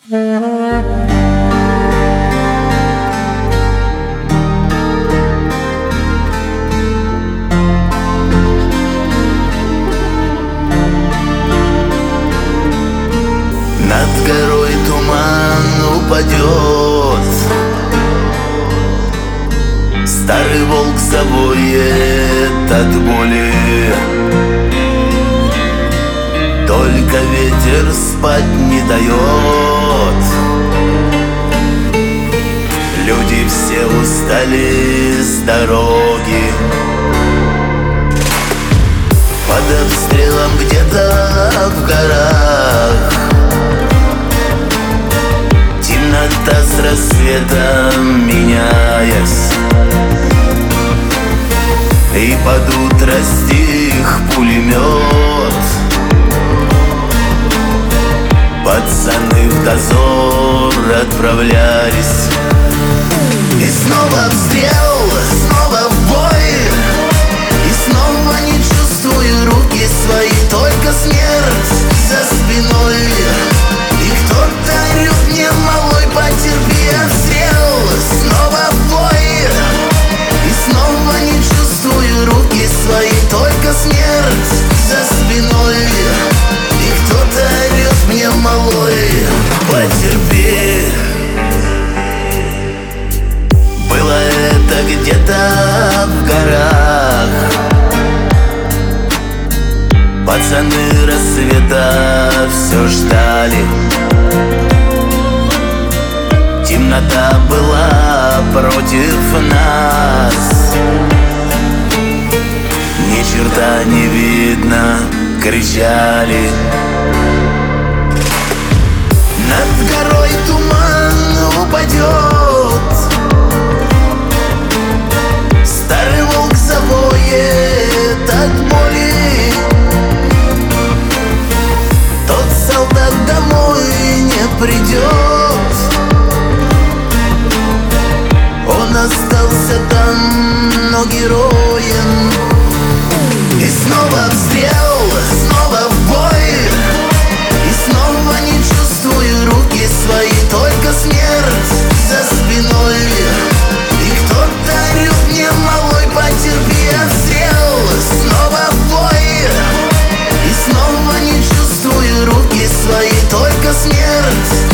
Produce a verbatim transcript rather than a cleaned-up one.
Над горой туман упадет, старый волк завоет от боли. Только ветер спать не дает. Люди все устали с дороги. Под обстрелом где-то в горах темнота с рассветом меняясь, и под утро стих пулемет. Пацаны в дозор отправлялись, и снова обстрел, снова в бой. И снова не чувствую руки свои, только смерть за спиной. И кто-то орёт мне: малой, потерпи, обстрел, снова в бой. И снова не чувствую руки свои, только смерть за спиной. И кто-то орёт мне: малой, потерпи. Было это где-то в горах. Пацаны рассвета все ждали. Темнота была против нас. Ни черта не видно, кричали. Над горой туман упадет, старый волк завоет от боли. Тот солдат домой не придет. Он остался там, но героем. И снова обстрел, снова в бой. И снова не чувствую руки свои, только смерть за спиной. И кто-то орёт мне: малой, потерпи, обстрел, снова в бой. И снова не чувствую руки свои, только смерть